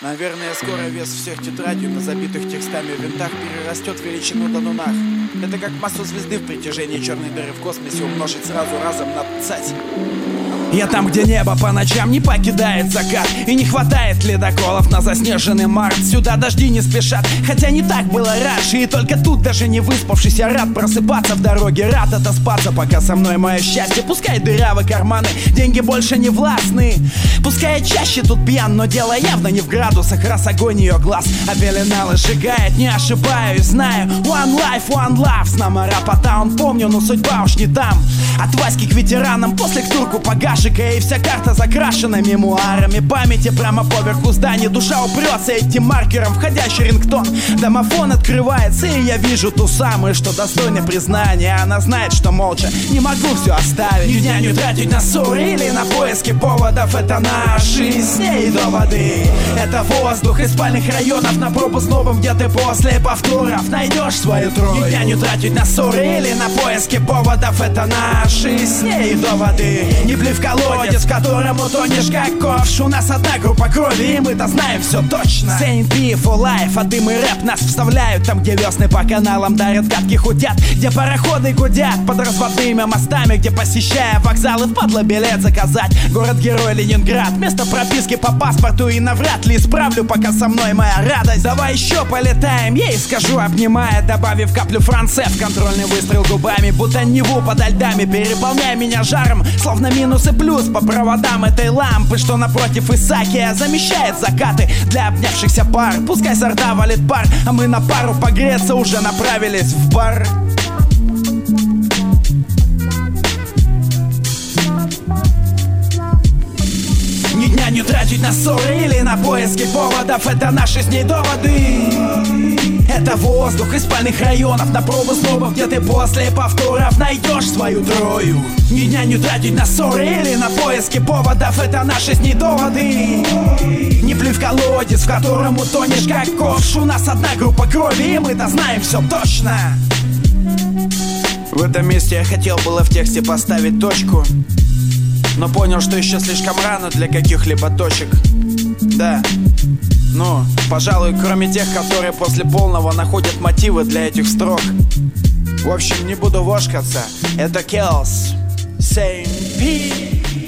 Наверное, скоро вес всех тетрадей на забитых текстами винтах перерастет в величину до нунах. Это как массу звезды в притяжении черной дыры в космосе умножить сразу разом на цать. Я там, где небо по ночам не покидает закат, и не хватает ледоколов на заснеженный март. Сюда дожди не спешат, хотя не так было раньше. И только тут, даже не выспавшись, я рад просыпаться в дороге, рад отоспаться, пока со мной мое счастье. Пускай дырявы карманы, деньги больше не властны. Пускай я чаще тут пьян, но дело явно не в градусах, раз огонь ее глаз опеленал и сжигает. Не ошибаюсь, знаю, one life, one love. С нами Рапатаун помню, но судьба уж не там. От Васьки к ветеранам, после к турку погашика. И вся карта закрашена мемуарами памяти. Прямо поверху здания душа упрется этим маркером. Входящий рингтон, домофон открывается, и я вижу ту самую, что достойна признания. Она знает, что молча не могу все оставить. Ни дня не тратить на ссоры или на поиски поводов. Это наши с ней доводы. Это воздух из спальных районов на пробу с новым, где ты после повторов найдешь свою трою. Ни дня не тратить на ссоры или на поиски поводов. Это наши с ней доводы. Не плюй в колодец, в котором утонешь как ковш. У нас одна группа крови, и мы-то знаем все точно. Saint P for life, а дым и рэп нас вставляют там, где весны по каналам дарят, гадки худят, где пароходы гудят под разводными мостами, где, посещая вокзалы, впадло билет заказать. Город-герой Ленинград, место прописки по паспорту, и навряд ли исправлю, пока со мной моя радость. Давай еще полетаем, ей скажу, обнимая, добавив каплю франце в контрольный выстрел губами, будто Неву подо льдами, переполняя меня жаром, словно минус и плюс по проводам этой лампы, что напротив Исаакия замещает закаты для обнявшихся пар. Пускай с рта валит пар, а мы на пару погреться уже направились в бар. Ни дня не тратить на ссоры или на поиски поводов. Это наши с ней доводы. Это воздух из спальных районов на пробу снова, где ты после повторов найдешь свою трою. Ни дня не тратить на ссоры или на поиски поводов. Это наши с ней доводы. Не плюй в колодец, в котором утонешь как ковш. У нас одна группа крови, и мы-то знаем все точно. В этом месте я хотел было в тексте поставить точку, но понял, что еще слишком рано для каких-либо точек. Да, ну, пожалуй, кроме тех, которые после полного находят мотивы для этих строк. В общем, не буду вошкаться. Это Kills, Saint P.